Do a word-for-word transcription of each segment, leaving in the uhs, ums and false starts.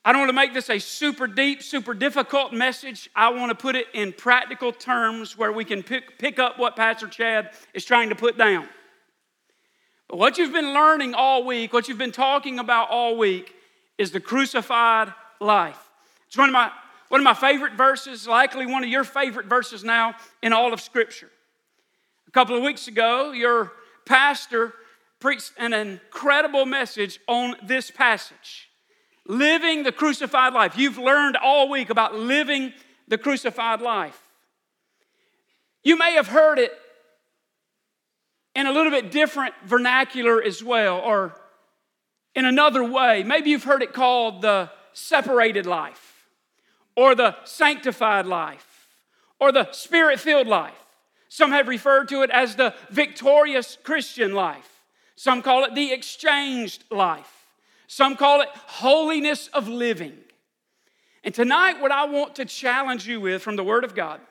I don't want to make this a super deep, super difficult message. I want to put it in practical terms where we can pick, pick up what Pastor Chad is trying to put down. But what you've been learning all week, what you've been talking about all week, is the crucified life. It's one of my, one of my favorite verses, likely one of your favorite verses now in all of Scripture. A couple of weeks ago, your pastor preached an incredible message on this passage. Living the crucified life. You've learned all week about living the crucified life. You may have heard it in a little bit different vernacular as well, or in another way. Maybe you've heard it called the separated life, or the sanctified life, or the spirit-filled life. Some have referred to it as the victorious Christian life. Some call it the exchanged life. Some call it holiness of living. And tonight, what I want to challenge you with from the Word of God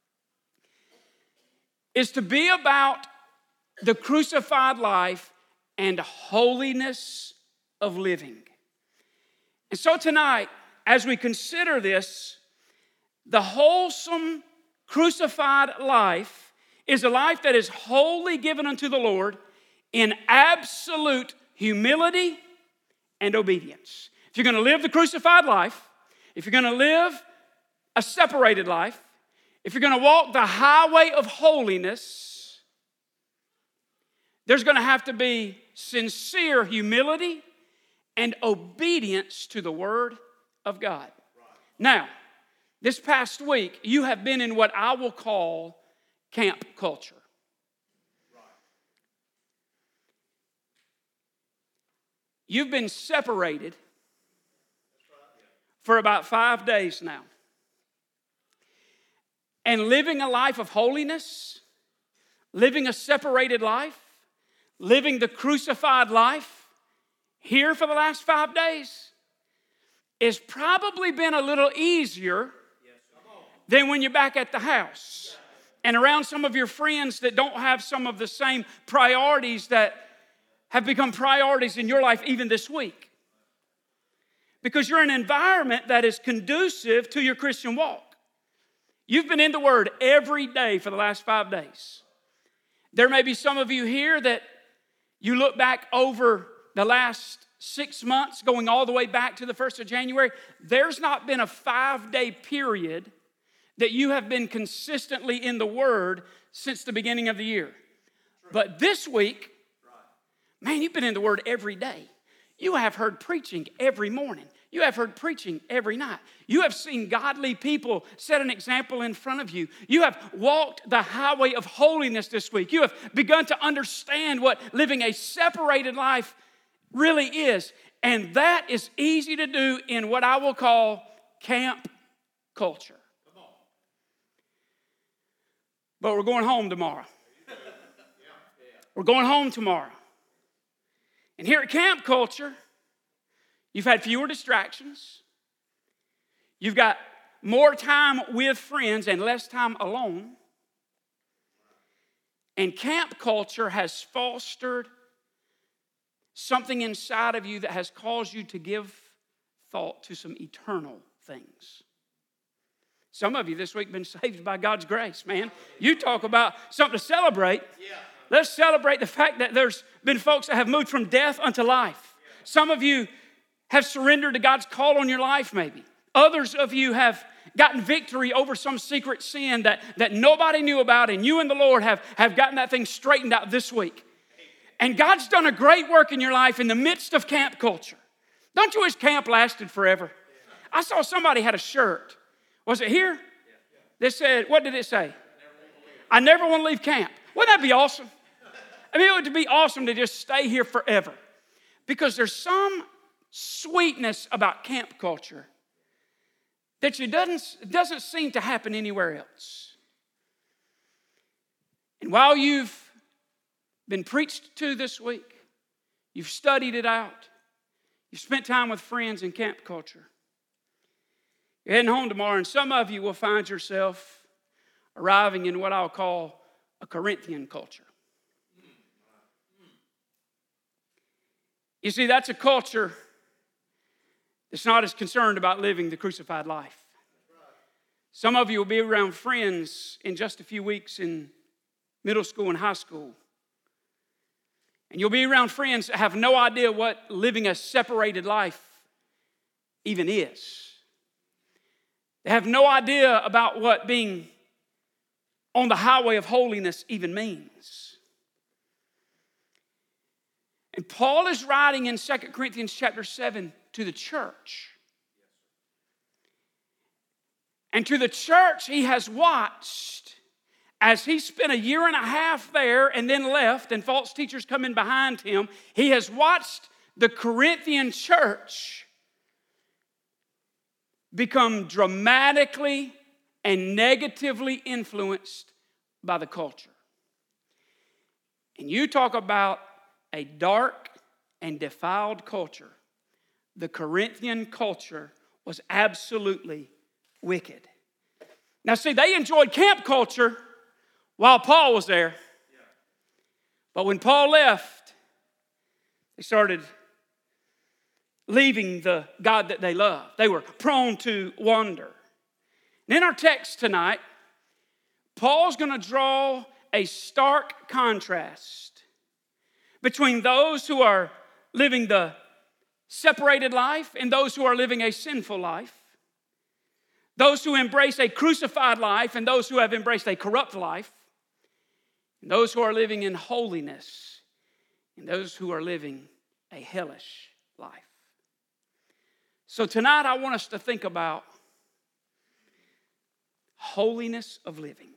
is to be about the crucified life and holiness of living. And so tonight, as we consider this, the wholesome crucified life is a life that is wholly given unto the Lord in absolute humility and obedience. If you're going to live the crucified life, if you're going to live a separated life, if you're going to walk the highway of holiness, there's going to have to be sincere humility and obedience to the Word of God. Now, this past week, you have been in what I will call camp culture. You've been separated for about five days now. And living a life of holiness, living a separated life, living the crucified life here for the last five days has probably been a little easier than when you're back at the house and around some of your friends that don't have some of the same priorities that have become priorities in your life even this week. Because you're in an environment that is conducive to your Christian walk. You've been in the Word every day for the last five days. There may be some of you here that you look back over the last six months, going all the way back to the first of January. There's not been a five-day period that you have been consistently in the Word since the beginning of the year. But this week, man, you've been in the Word every day. You have heard preaching every morning. You have heard preaching every night. You have seen godly people set an example in front of you. You have walked the highway of holiness this week. You have begun to understand what living a separated life really is. And that is easy to do in what I will call camp culture. But we're going home tomorrow. We're going home tomorrow. And here at camp culture, you've had fewer distractions. You've got more time with friends and less time alone. And camp culture has fostered something inside of you that has caused you to give thought to some eternal things. Some of you this week have been saved by God's grace, man. You talk about something to celebrate. Yeah. Let's celebrate the fact that there's been folks that have moved from death unto life. Some of you have surrendered to God's call on your life, maybe. Others of you have gotten victory over some secret sin that, that nobody knew about, and you and the Lord have, have gotten that thing straightened out this week. And God's done a great work in your life in the midst of camp culture. Don't you wish camp lasted forever? I saw somebody had a shirt. Was it here? That said, what did it say? I never want to leave camp. Wouldn't that be awesome? I mean, it would be awesome to just stay here forever. Because there's some sweetness about camp culture that you doesn't, doesn't seem to happen anywhere else. And while you've been preached to this week, you've studied it out, you've spent time with friends in camp culture, you're heading home tomorrow, and some of you will find yourself arriving in what I'll call a Corinthian culture. You see, that's a culture that's not as concerned about living the crucified life. Some of you will be around friends in just a few weeks in middle school and high school. And you'll be around friends that have no idea what living a separated life even is. They have no idea about what being on the highway of holiness even means. And Paul is writing in Second Corinthians chapter seven to the church. And to the church he has watched as he spent a year and a half there and then left, and false teachers come in behind him. He has watched the Corinthian church become dramatically and negatively influenced by the culture. And you talk about a dark and defiled culture. The Corinthian culture was absolutely wicked. Now see, they enjoyed camp culture while Paul was there. But when Paul left, they started leaving the God that they loved. They were prone to wander. And in our text tonight, Paul's going to draw a stark contrast between those who are living the separated life and those who are living a sinful life. Those who embrace a crucified life and those who have embraced a corrupt life. And those who are living in holiness and those who are living a hellish life. So tonight I want us to think about holiness of living.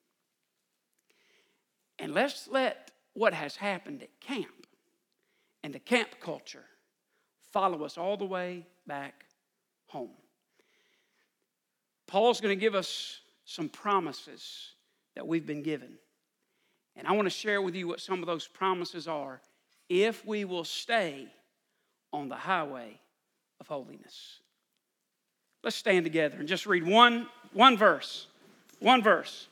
And let's let what has happened at camp and the camp culture follow us all the way back home. Paul's going to give us some promises that we've been given. And I want to share with you what some of those promises are if we will stay on the highway of holiness. Let's stand together and just read one, one verse. One verse.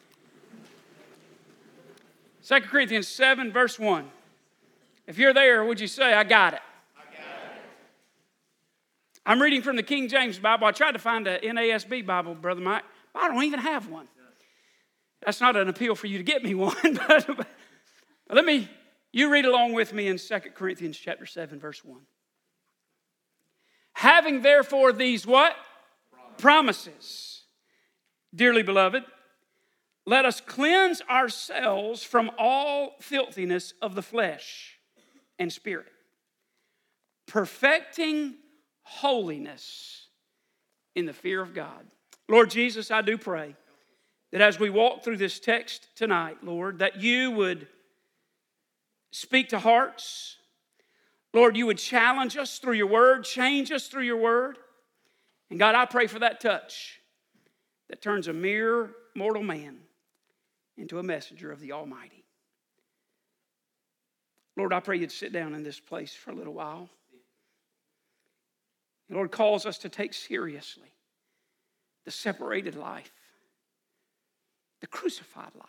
Second Corinthians seven, verse one. If you're there, would you say, I got it? I got it. I'm reading from the King James Bible. I tried to find an N A S B Bible, Brother Mike, but I don't even have one. That's not an appeal for you to get me one, but, but let me, you read along with me in Second Corinthians chapter seven, verse one. Having therefore these what? Promises. Promises. Dearly beloved, let us cleanse ourselves from all filthiness of the flesh and spirit, perfecting holiness in the fear of God. Lord Jesus, I do pray that as we walk through this text tonight, Lord, that you would speak to hearts. Lord, you would challenge us through your word, change us through your word. And God, I pray for that touch that turns a mere mortal man into a messenger of the Almighty. Lord, I pray you'd sit down in this place for a little while. The Lord calls us to take seriously the separated life, the crucified life.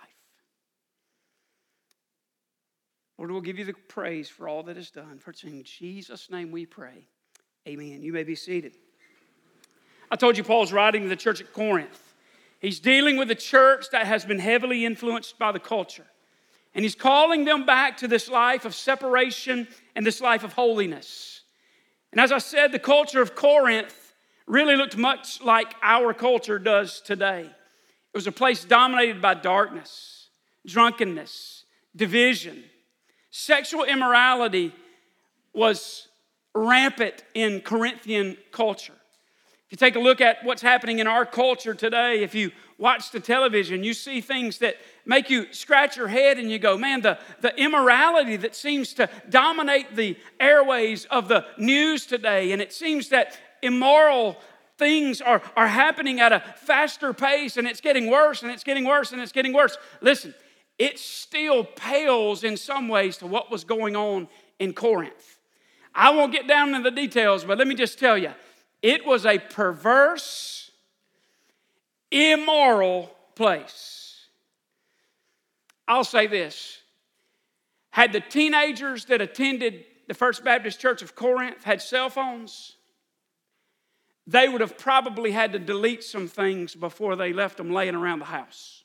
Lord, we'll give you the praise for all that is done. For it's in Jesus' name we pray. Amen. You may be seated. I told you Paul's writing to the church at Corinth. He's dealing with a church that has been heavily influenced by the culture. And he's calling them back to this life of separation and this life of holiness. And as I said, the culture of Corinth really looked much like our culture does today. It was a place dominated by darkness, drunkenness, division. Sexual immorality was rampant in Corinthian culture. If you take a look at what's happening in our culture today, if you watch the television, you see things that make you scratch your head and you go, man, the, the immorality that seems to dominate the airways of the news today, and it seems that immoral things are, are happening at a faster pace, and it's getting worse, and it's getting worse, and it's getting worse. Listen, it still pales in some ways to what was going on in Corinth. I won't get down into the details, but let me just tell you, it was a perverse, immoral place. I'll say this. Had the teenagers that attended the First Baptist Church of Corinth had cell phones, they would have probably had to delete some things before they left them laying around the house.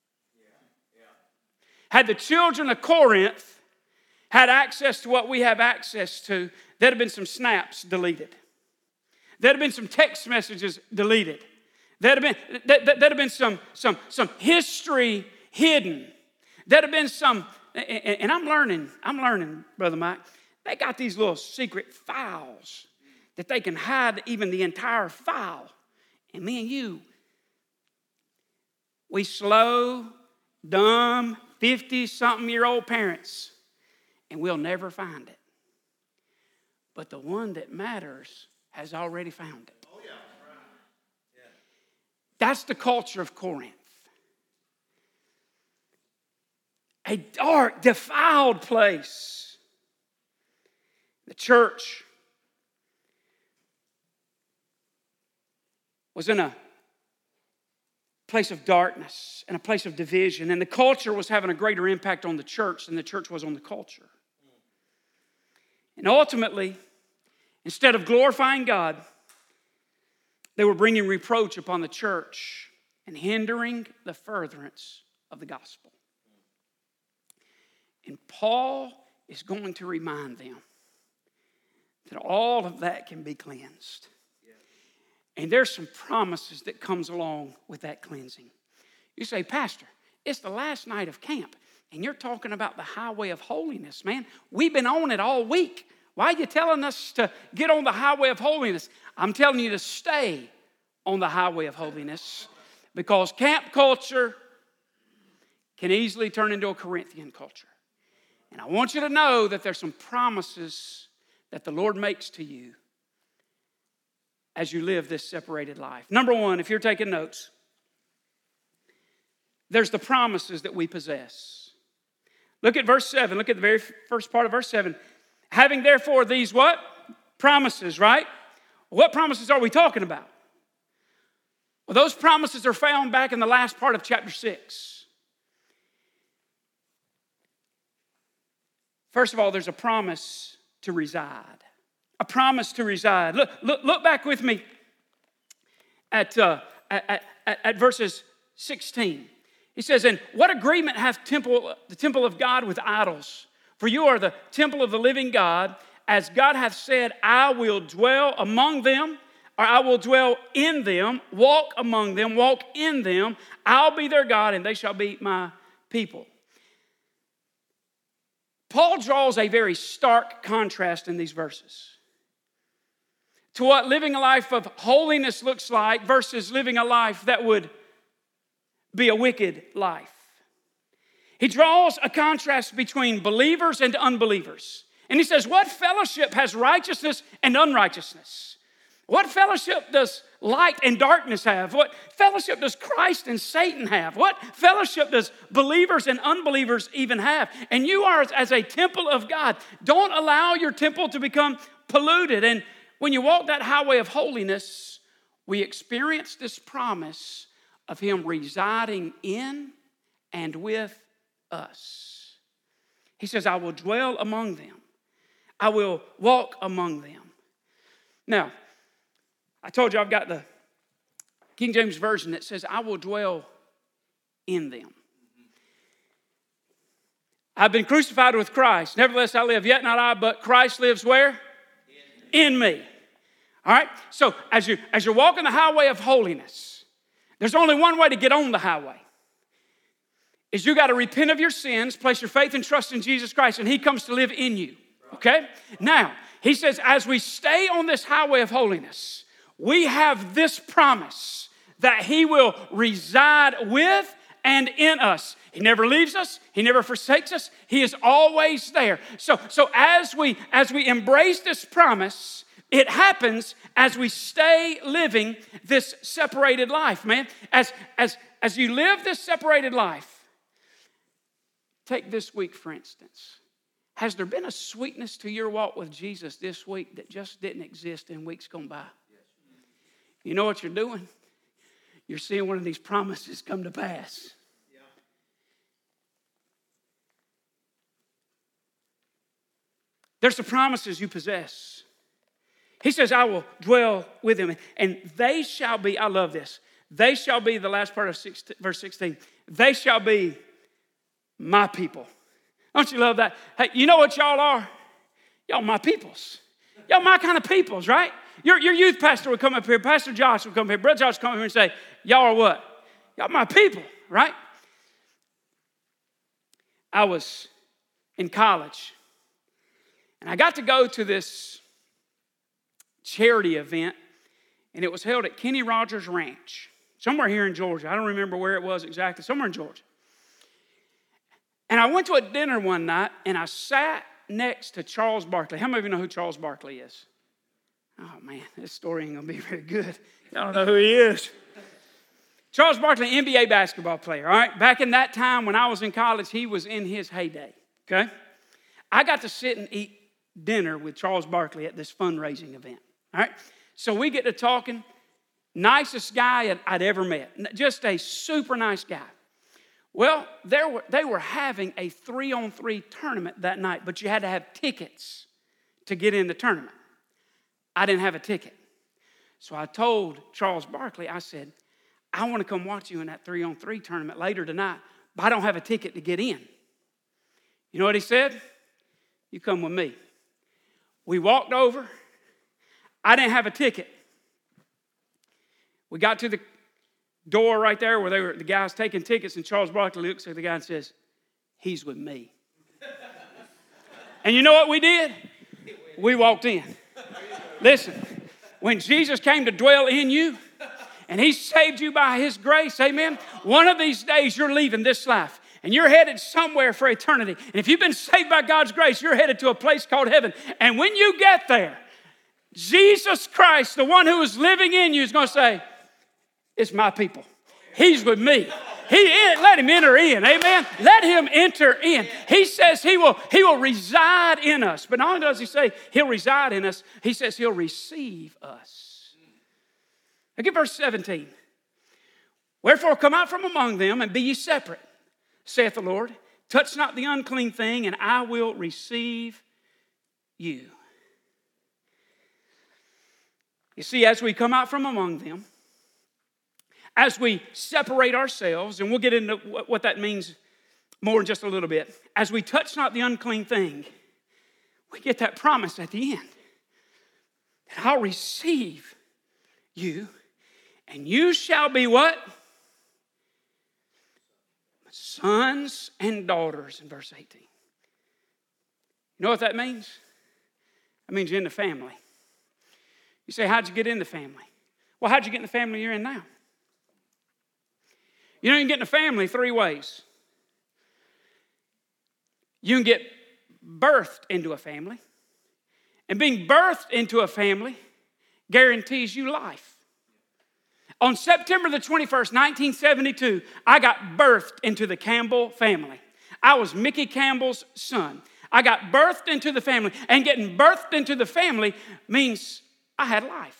Had the children of Corinth had access to what we have access to, there'd have been some snaps deleted. There'd have been some text messages deleted. There'd have been, there'd have been some, some, some history hidden. There'd have been some, and I'm learning, I'm learning, Brother Mike, they got these little secret files that they can hide even the entire file. And me and you, we slow, dumb, fifty-something-year-old parents, and we'll never find it. But the one that matters has already found it. Oh, yeah. Right. Yeah. That's the culture of Corinth. A dark, defiled place. The church was in a place of darkness and a place of division, and the culture was having a greater impact on the church than the church was on the culture. And ultimately, instead of glorifying God, they were bringing reproach upon the church and hindering the furtherance of the gospel. And Paul is going to remind them that all of that can be cleansed. And there's some promises that comes along with that cleansing. You say, Pastor, it's the last night of camp, and you're talking about the highway of holiness, man. We've been on it all week. Why are you telling us to get on the highway of holiness? I'm telling you to stay on the highway of holiness, because camp culture can easily turn into a Corinthian culture. And I want you to know that there's some promises that the Lord makes to you as you live this separated life. Number one, if you're taking notes, there's the promises that we possess. Look at verse seven. Look at the very first part of verse seven. Having therefore these what? Promises, right? What promises are we talking about? Well, those promises are found back in the last part of chapter six. First of all, there's a promise to reside. A promise to reside. Look, look, look back with me at, uh, at, at, at verses sixteen. He says, and what agreement hath temple, the temple of God with idols? For you are the temple of the living God. As God hath said, I will dwell among them, or I will dwell in them, walk among them, walk in them. I'll be their God, and they shall be my people. Paul draws a very stark contrast in these verses to what living a life of holiness looks like versus living a life that would be a wicked life. He draws a contrast between believers and unbelievers. And he says, what fellowship has righteousness and unrighteousness? What fellowship does light and darkness have? What fellowship does Christ and Satan have? What fellowship does believers and unbelievers even have? And you are as a temple of God. Don't allow your temple to become polluted. And when you walk that highway of holiness, we experience this promise of Him residing in and with us. He says, I will dwell among them. I will walk among them. Now, I told you I've got the King James Version that says, I will dwell in them. I've been crucified with Christ. Nevertheless, I live, yet not I, but Christ lives where? In me. All right? So as, you, as you're walking the highway of holiness, there's only one way to get on the highway. Is you got to repent of your sins, place your faith and trust in Jesus Christ, and He comes to live in you. Okay? Now, He says, as we stay on this highway of holiness, we have this promise that He will reside with and in us. He never leaves us. He never forsakes us. He is always there. So, so as we as we embrace this promise, it happens as we stay living this separated life, man. As, as, as you live this separated life, take this week, for instance. Has there been a sweetness to your walk with Jesus this week that just didn't exist in weeks gone by? You know what you're doing? You're seeing one of these promises come to pass. Yeah. There's the promises you possess. He says, I will dwell with them. And they shall be, I love this. They shall be, the last part of sixteen, verse sixteen. They shall be my people. Don't you love that? Hey, you know what y'all are? Y'all my peoples. Y'all my kind of peoples, right? Your, your youth pastor would come up here. Pastor Josh would come up here. Brother Josh would come up here and say, y'all are what? Y'all my people, right? I was in college. And I got to go to this charity event. And it was held at Kenny Rogers Ranch. Somewhere here in Georgia. I don't remember where it was exactly. Somewhere in Georgia. And I went to a dinner one night, and I sat next to Charles Barkley. How many of you know who Charles Barkley is? Oh, man, this story ain't going to be very good. Y'all don't know who he is. Charles Barkley, N B A basketball player, all right? Back in that time when I was in college, he was in his heyday, okay? I got to sit and eat dinner with Charles Barkley at this fundraising event, all right? So we get to talking. Nicest guy I'd ever met. Just a super nice guy. Well, there were, they were having a three-on-three tournament that night, but you had to have tickets to get in the tournament. I didn't have a ticket. So I told Charles Barkley, I said, I want to come watch you in that three-on-three tournament later tonight, but I don't have a ticket to get in. You know what he said? You come with me. We walked over. I didn't have a ticket. We got to the door right there where they were, the guys taking tickets, and Charles Barkley looks at the guy and says, he's with me. And you know what we did? We walked in. Listen, when Jesus came to dwell in you, and he saved you by his grace, amen, one of these days you're leaving this life, and you're headed somewhere for eternity. And if you've been saved by God's grace, you're headed to a place called heaven. And when you get there, Jesus Christ, the one who is living in you, is going to say, it's my people. He's with me. He let him enter in. Amen. Let him enter in. He says he will, he will reside in us. But not only does he say he'll reside in us, he says he'll receive us. Look at verse seventeen. Wherefore come out from among them and be ye separate, saith the Lord. Touch not the unclean thing, and I will receive you. You see, as we come out from among them, as we separate ourselves, and we'll get into what that means more in just a little bit. As we touch not the unclean thing, we get that promise at the end that I'll receive you, and you shall be what? Sons and daughters in verse eighteen. You know what that means? That means you're in the family. You say, how'd you get in the family? Well, how'd you get in the family you're in now? You know, you can get in a family three ways. You can get birthed into a family. And being birthed into a family guarantees you life. On September the twenty-first, nineteen seventy-two, I got birthed into the Campbell family. I was Mickey Campbell's son. I got birthed into the family. And getting birthed into the family means I had life.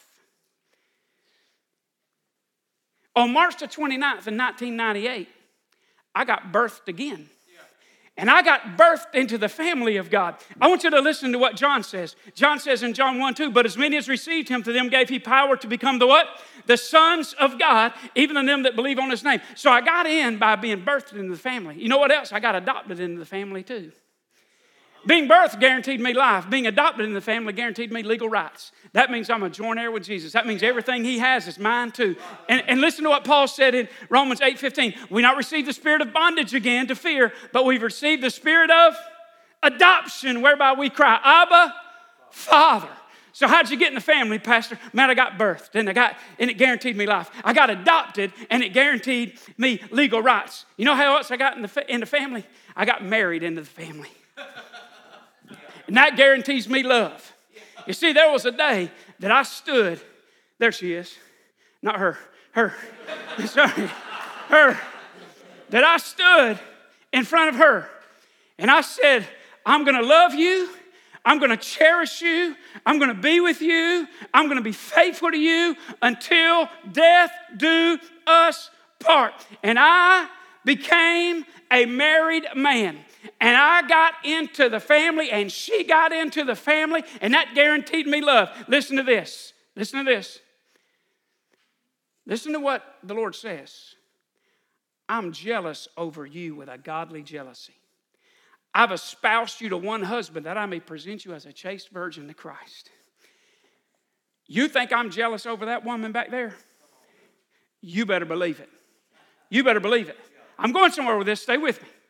On March the twenty-ninth in nineteen ninety-eight, I got birthed again. And I got birthed into the family of God. I want you to listen to what John says. John says in John one two, but as many as received him, to them gave he power to become the what? The sons of God, even to them that believe on his name. So I got in by being birthed into the family. You know what else? I got adopted into the family too. Being birthed guaranteed me life. Being adopted in the family guaranteed me legal rights. That means I'm a joint heir with Jesus. That means everything he has is mine too. And, and listen to what Paul said in Romans eight fifteen. We not receive the spirit of bondage again to fear, but we've received the spirit of adoption, whereby we cry, Abba, Father. So how'd you get in the family, Pastor? Man, I got birthed, and I got, and it guaranteed me life. I got adopted, and it guaranteed me legal rights. You know how else I got in the, in the family? I got married into the family. And that guarantees me love. You see, there was a day that I stood, there she is, not her, her, sorry, her, that I stood in front of her, and I said, I'm going to love you, I'm going to cherish you, I'm going to be with you, I'm going to be faithful to you until death do us part. And I became a married man. And I got into the family, and she got into the family, and that guaranteed me love. Listen to this. Listen to this. Listen to what the Lord says. I'm jealous over you with a godly jealousy. I've espoused you to one husband that I may present you as a chaste virgin to Christ. You think I'm jealous over that woman back there? You better believe it. You better believe it. I'm going somewhere with this. Stay with me.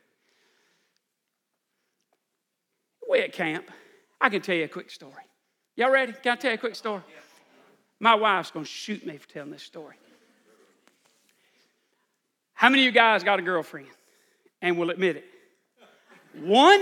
Way at camp, I can tell you a quick story. Y'all ready? Can I tell you a quick story? My wife's going to shoot me for telling this story. How many of you guys got a girlfriend and will admit it? One?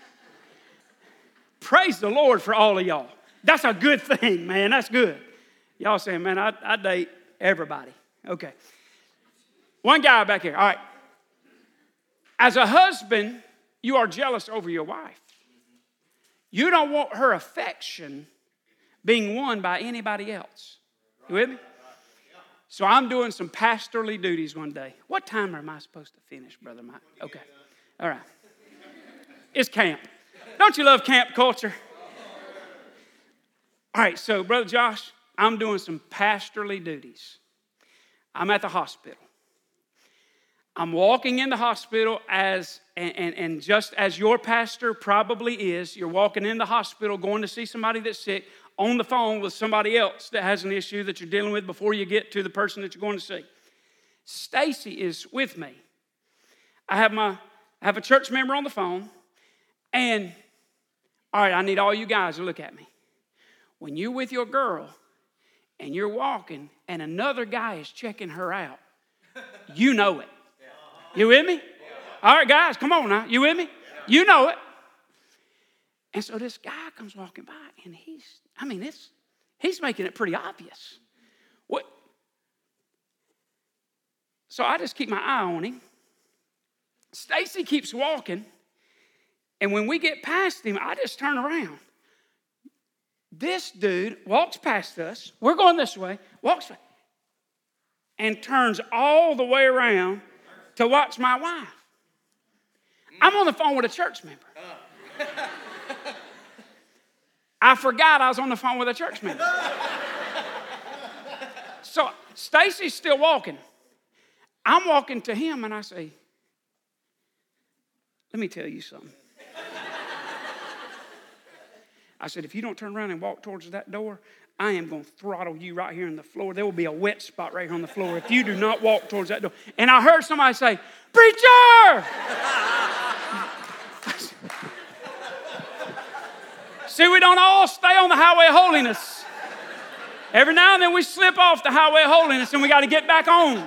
Praise the Lord for all of y'all. That's a good thing, man. That's good. Y'all saying, man, I, I date everybody. Okay. One guy back here. All right. As a husband, you are jealous over your wife. You don't want her affection being won by anybody else. You with me? So I'm doing some pastorly duties one day. What time am I supposed to finish, Brother Mike? Okay. All right. It's camp. Don't you love camp culture? All right, so Brother Josh, I'm doing some pastorly duties. I'm at the hospital. I'm walking in the hospital as, and, and, and just as your pastor probably is, you're walking in the hospital going to see somebody that's sick on the phone with somebody else that has an issue that you're dealing with before you get to the person that you're going to see. Stacy is with me. I have my, I have a church member on the phone, and all right, I need all you guys to look at me. When you're with your girl and you're walking and another guy is checking her out, you know it. You with me? All right, guys, come on now. You with me? You know it. And so this guy comes walking by, and he's, I mean, it's, he's making it pretty obvious. What? So I just keep my eye on him. Stacy keeps walking, and when we get past him, I just turn around. This dude walks past us. We're going this way. Walks by, and turns all the way around to watch my wife. I'm on the phone with a church member. I forgot I was on the phone with a church member. So Stacy's still walking. I'm walking to him and I say, let me tell you something. I said, if you don't turn around and walk towards that door, I am going to throttle you right here on the floor. There will be a wet spot right here on the floor if you do not walk towards that door. And I heard somebody say, preacher! See, we don't all stay on the highway of holiness. Every now and then we slip off the highway of holiness and we got to get back on.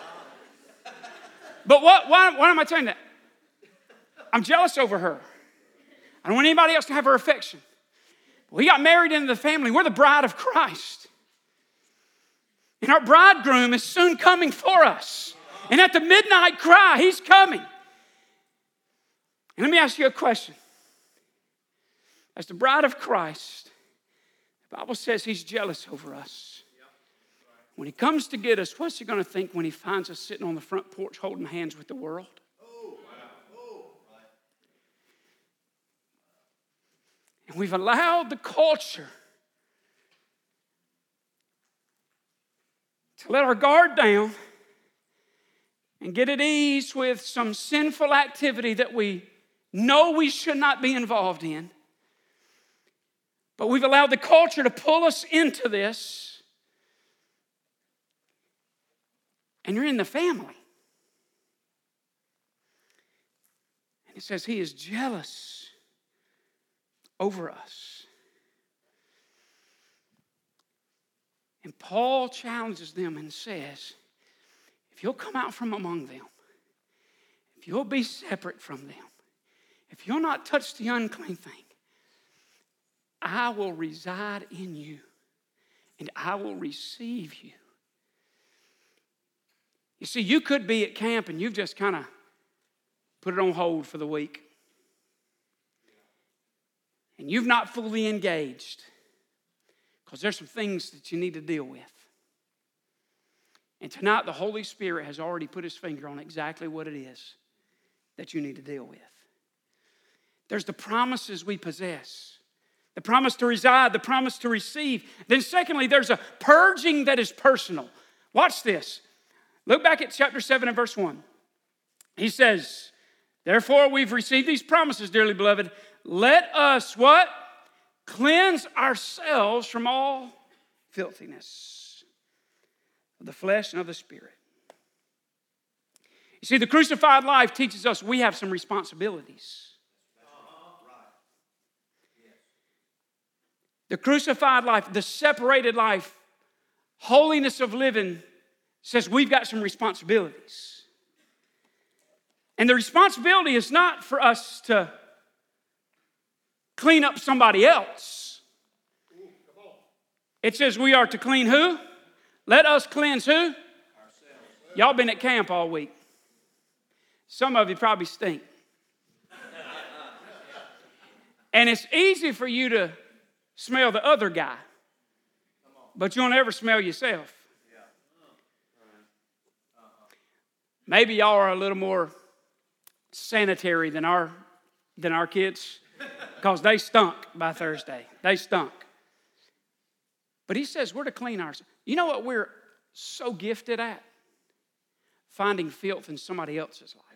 But what, why, why am I telling you that? I'm jealous over her. I don't want anybody else to have her affection. We got married into the family. We're the bride of Christ. And our bridegroom is soon coming for us. And at the midnight cry, he's coming. And let me ask you a question. As the bride of Christ, the Bible says he's jealous over us. When he comes to get us, what's he going to think when he finds us sitting on the front porch holding hands with the world? And we've allowed the culture to let our guard down and get at ease with some sinful activity that we know we should not be involved in. But we've allowed the culture to pull us into this. And you're in the family. And it says he is jealous over us. And Paul challenges them and says, if you'll come out from among them, if you'll be separate from them, if you'll not touch the unclean thing, I will reside in you and I will receive you. You see, you could be at camp and you've just kind of put it on hold for the week. And you've not fully engaged because there's some things that you need to deal with. And tonight, the Holy Spirit has already put his finger on exactly what it is that you need to deal with. There's the promises we possess. The promise to reside, the promise to receive. Then secondly, there's a purging that is personal. Watch this. Look back at chapter seven and verse one. He says, therefore we've received these promises, dearly beloved. Let us what? Cleanse ourselves from all filthiness of the flesh and of the spirit. You see, the crucified life teaches us we have some responsibilities. The crucified life, the separated life, holiness of living says we've got some responsibilities. And the responsibility is not for us to clean up somebody else. It says we are to clean who? Let us cleanse who? Ourselves. Y'all been at camp all week. Some of you probably stink. And it's easy for you to smell the other guy, but you don't ever smell yourself. Maybe y'all are a little more sanitary than our than our kids, because they stunk by Thursday. They stunk. But he says we're to clean ourselves. You know what we're so gifted at? Finding filth in somebody else's life.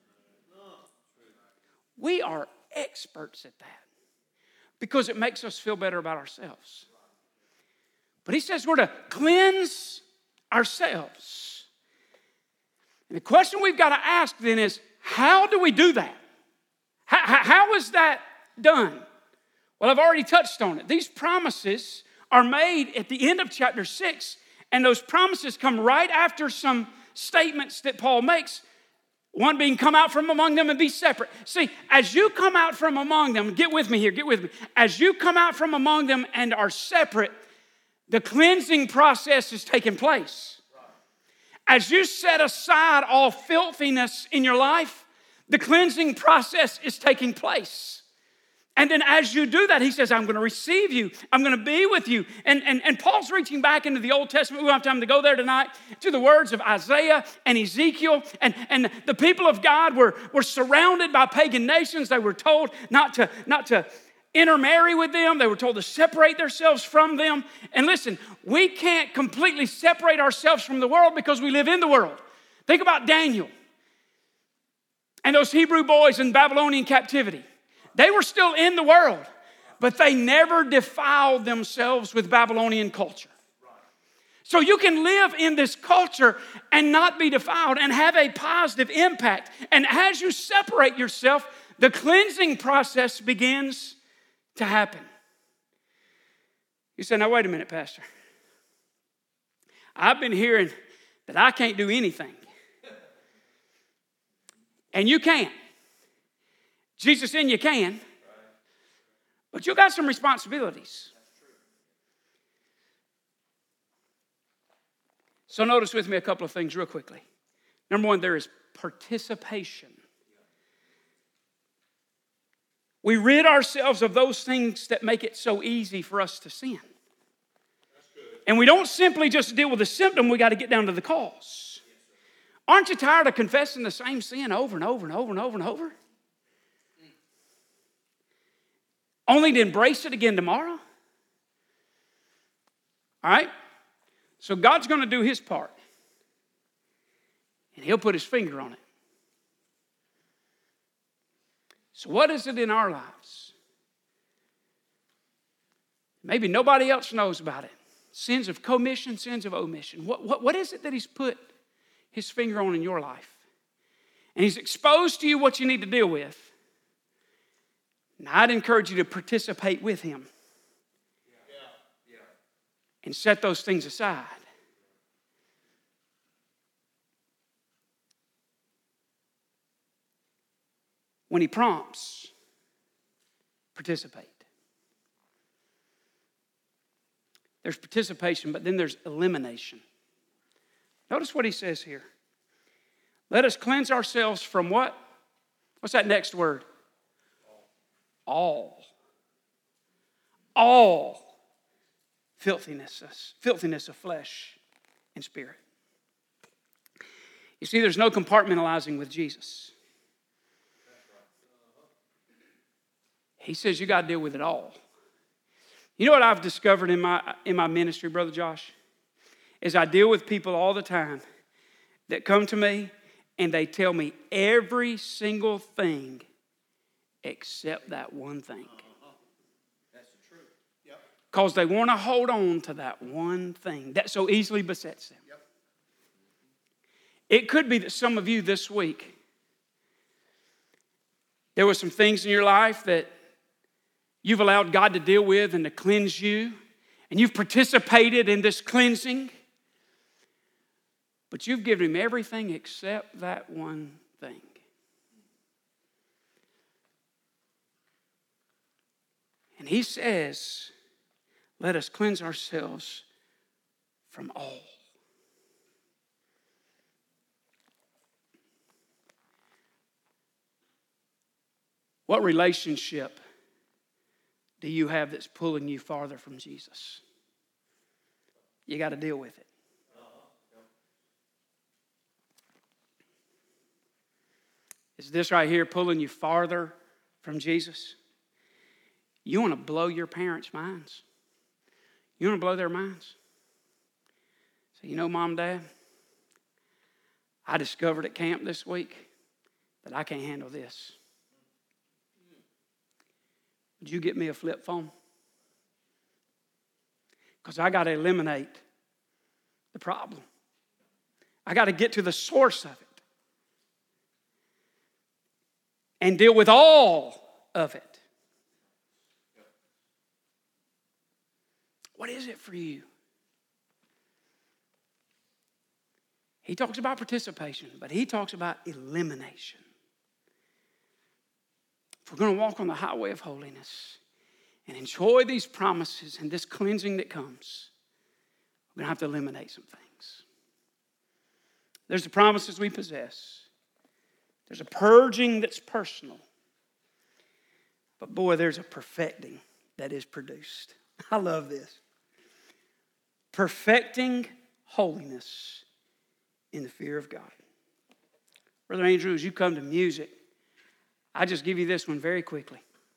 We are experts at that because it makes us feel better about ourselves. But he says we're to cleanse ourselves. And the question we've got to ask then is, how do we do that? How, how is that done? Well, I've already touched on it. These promises are made at the end of chapter six, and those promises come right after some statements that Paul makes. One being, come out from among them and be separate. See, as you come out from among them, get with me here, get with me. As you come out from among them and are separate, the cleansing process is taking place. As you set aside all filthiness in your life, the cleansing process is taking place. And then as you do that, he says, I'm going to receive you. I'm going to be with you. And, and, and Paul's reaching back into the Old Testament. We don't have time to go there tonight. To the words of Isaiah and Ezekiel. And, and the people of God were, were surrounded by pagan nations. They were told not to, not to intermarry with them. They were told to separate themselves from them. And listen, we can't completely separate ourselves from the world because we live in the world. Think about Daniel and those Hebrew boys in Babylonian captivity. They were still in the world, but they never defiled themselves with Babylonian culture. So you can live in this culture and not be defiled and have a positive impact. And as you separate yourself, the cleansing process begins to happen. You say, now wait a minute, Pastor. I've been hearing that I can't do anything. And you can. Jesus in you can. But you got some responsibilities. So notice with me a couple of things real quickly. Number one, there is participation. We rid ourselves of those things that make it so easy for us to sin. And we don't simply just deal with the symptom, we got to get down to the cause. Aren't you tired of confessing the same sin over and over and over and over and over? Only to embrace it again tomorrow? All right? So God's going to do his part. And he'll put his finger on it. So what is it in our lives? Maybe nobody else knows about it. Sins of commission, sins of omission. What, what, what is it that he's put his finger on in your life? And he's exposed to you what you need to deal with. And I'd encourage you to participate with him. Yeah. Yeah. And set those things aside. When he prompts, participate. There's participation, but then there's elimination. Notice what he says here. Let us cleanse ourselves from what? What's that next word? All. All filthiness, filthiness of flesh and spirit. You see, there's no compartmentalizing with Jesus. He says you got to deal with it all. You know what I've discovered in my, in my ministry, Brother Josh? Is I deal with people all the time that come to me and they tell me every single thing except that one thing. That's the truth. Yep. Because they want to hold on to that one thing that so easily besets them. Yep. It could be that some of you this week, there were some things in your life that you've allowed God to deal with and to cleanse you, and you've participated in this cleansing, but you've given Him everything except that one thing. And He says, let us cleanse ourselves from all. What relationship do you have that's pulling you farther from Jesus? You got to deal with it. Is this right here pulling you farther from Jesus? You want to blow your parents' minds. You want to blow their minds. So, you know, Mom, Dad, I discovered at camp this week that I can't handle this. Would you get me a flip phone? Because I got to eliminate the problem. I got to get to the source of it and deal with all of it. What is it for you? He talks about participation, but he talks about elimination. If we're going to walk on the highway of holiness and enjoy these promises and this cleansing that comes, we're going to have to eliminate some things. There's the promises we possess. There's a purging that's personal. But boy, there's a perfecting that is produced. I love this. Perfecting holiness in the fear of God. Brother Andrew, as you come to music, I just give you this one very quickly.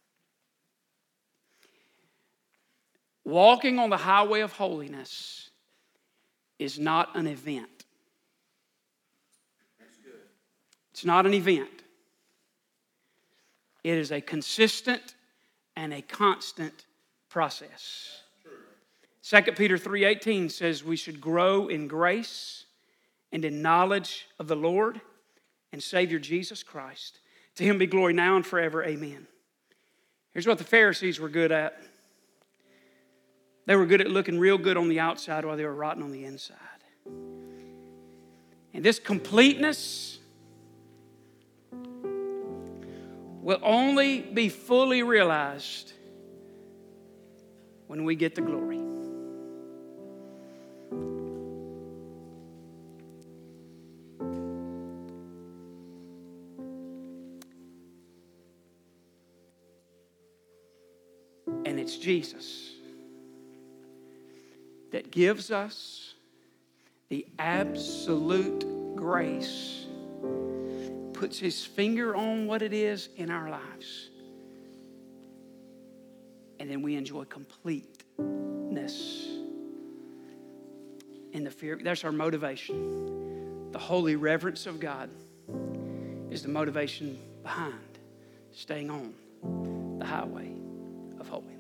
Walking on the highway of holiness is not an event. That's good. It's not an event. It is a consistent and a constant process. Second Peter three eighteen says we should grow in grace and in knowledge of the Lord and Savior Jesus Christ. To Him be glory now and forever. Amen. Here's what the Pharisees were good at. They were good at looking real good on the outside while they were rotten on the inside. And this completeness will only be fully realized when we get the glory. And it's Jesus that gives us the absolute grace, puts His finger on what it is in our lives, and then we enjoy completeness in the fear. That's our motivation. The holy reverence of God is the motivation behind staying on the highway of holiness.